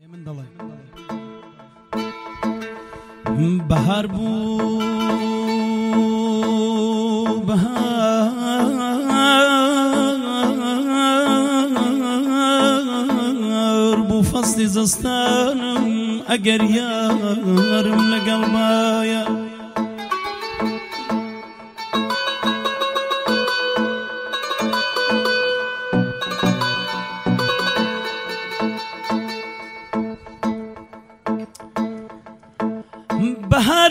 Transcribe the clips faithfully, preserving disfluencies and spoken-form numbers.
من دڵێ بەهار بوو بەهار بوو فەسڵی زستانم ئەگەر یارم لەگەڵ مایە بهار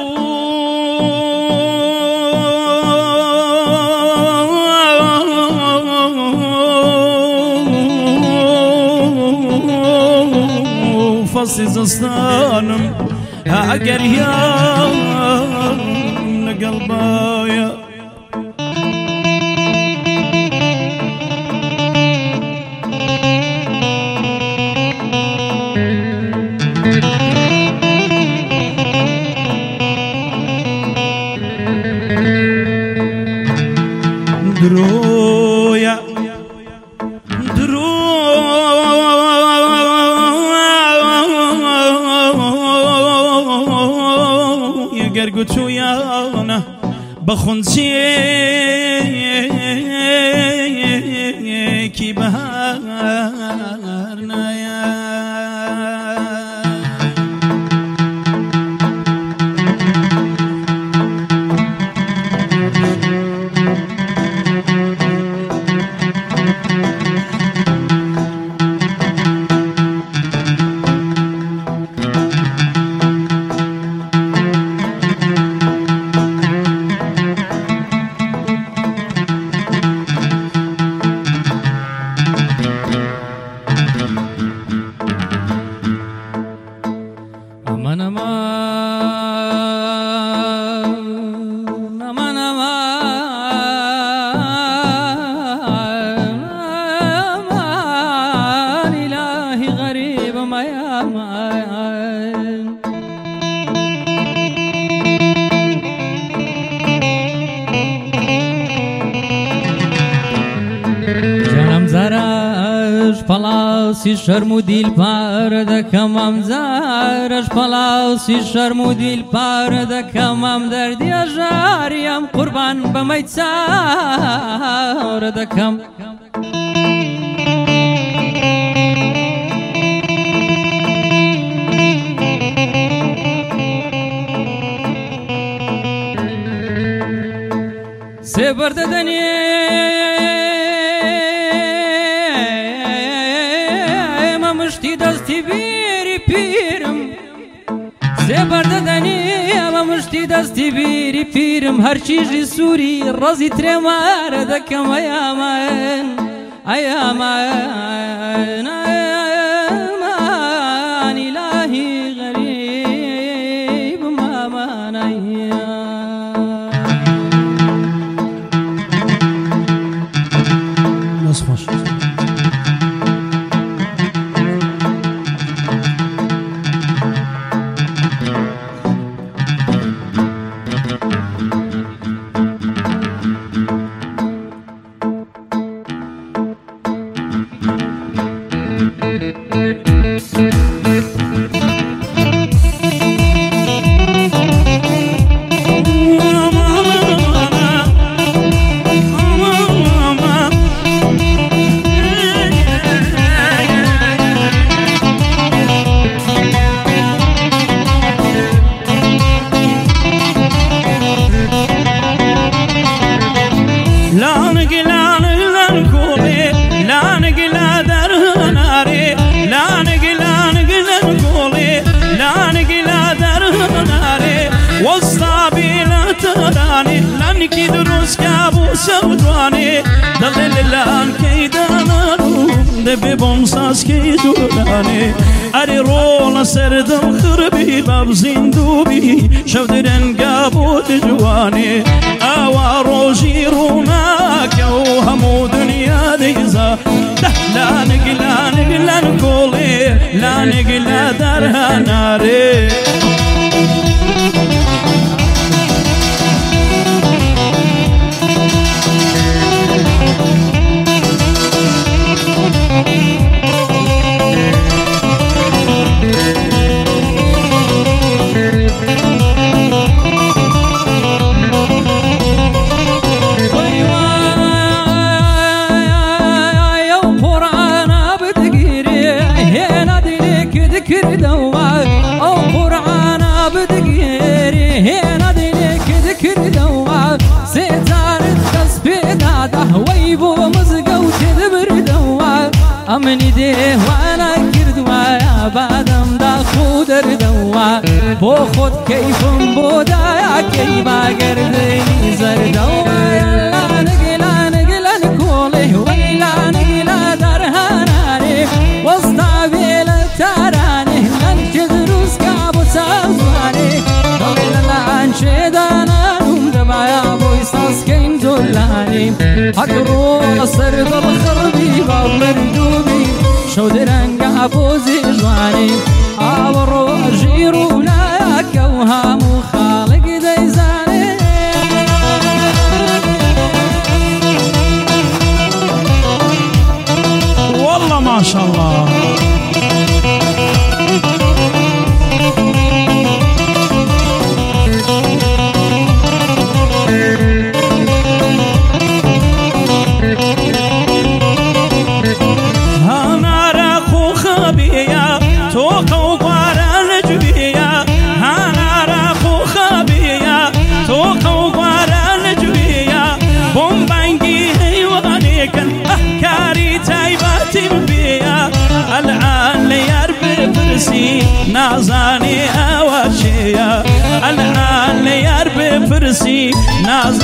بوو فەسڵی زستانم ئەگەر یارم لەگەڵ مایە درويا درويا قرقتو يانا بخنسيكي بهارنا يا aman aman aman aman ilahi غريب ما يامان جانم زارش پلاسی شرم و دیل پار دکمم زارش پلاسی شرم و دیل پار دکمم دردی اجاریم قربان بمیتار دکم سبر ددنی مشتی دستی بیری پیرم سبر ددنی اما مشتی دستی بیری پیرم هر چیزی سوری رازی ترمار دکم ایامان ایامان ایامان الهی غریب مامان ایامان ناس خوش لانكي دروس كابو سوداني دلل لان كيدانو دبي بومساس كيداني اري رولا سردم خربي باب زندوبي شودرن قابو تجواني اوا روجي روناك او همو دنيا ديزا لا نقلا نقلا نقولي لا نقلا درها ناري كردوا او قرعانا بدقيري هنا دلك ذكردوا ستار التسبيدات ويبو مزقو تذبر دوا امني ديه وانا كردوا يا بادم دا خودر دوا بو خود كيفم بودا يا كيبا قرديني زردوا يلا نقلا نقلا نقوله ويلا نقلا درهاناني وسطا بيلا تاراني لنشد روسكا بوسازواني ضلنا انشدانا نوم دبا يا بويساس كين زولاني حقرو السرد الخربي باب مردوبي شو درنقا بوزي جواني عبرو اجيرونا يا كوهام وخالق ديزاني والله ما شاء الله نازاني اواشيا الان ليرب فرسي ناز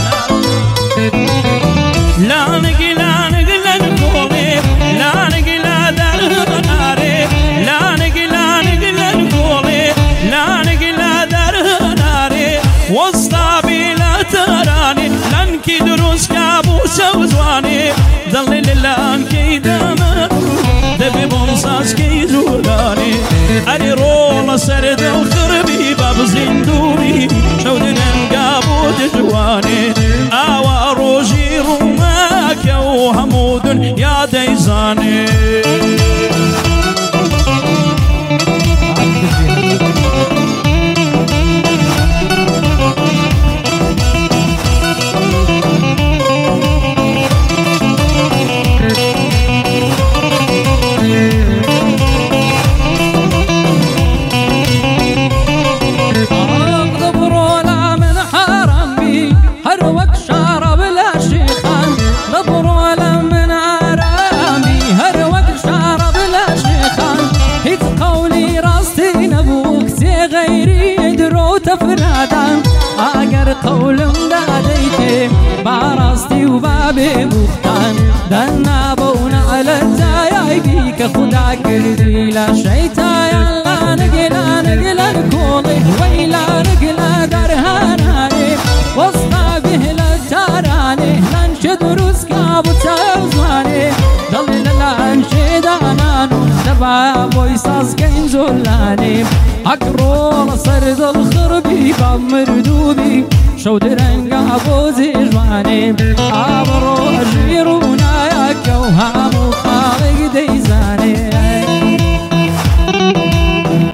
لا نقلا نقلا نقولي لا نقلا درهناري لا نقلا نقلا نقولي لا نقلا درهناري وسطا بلا تراني لنكي دروس كابوس وزواني ضل للان كي دمر دبي بونساس كي زولاني أري رولا سرد الخربي باب زندوري شودنا نقابو جواني آوا روجي روماك وهمود يا ديزاني فرادان اگر قولم دادیتی باراستي وبابي مختان دنا بون على التايا بيك خدا كردي لا شيتا يلا نقلا نقلا نكولي ويلا نقلا درهاناني وسطا به للتاراني لنشد روسكا بتاوزاني ضل لنشد انانو تبع بويساس كين زولاني اكرول سرد الخربي باب مردوبي شو درنقا بوزي جواني عبرو اجيروني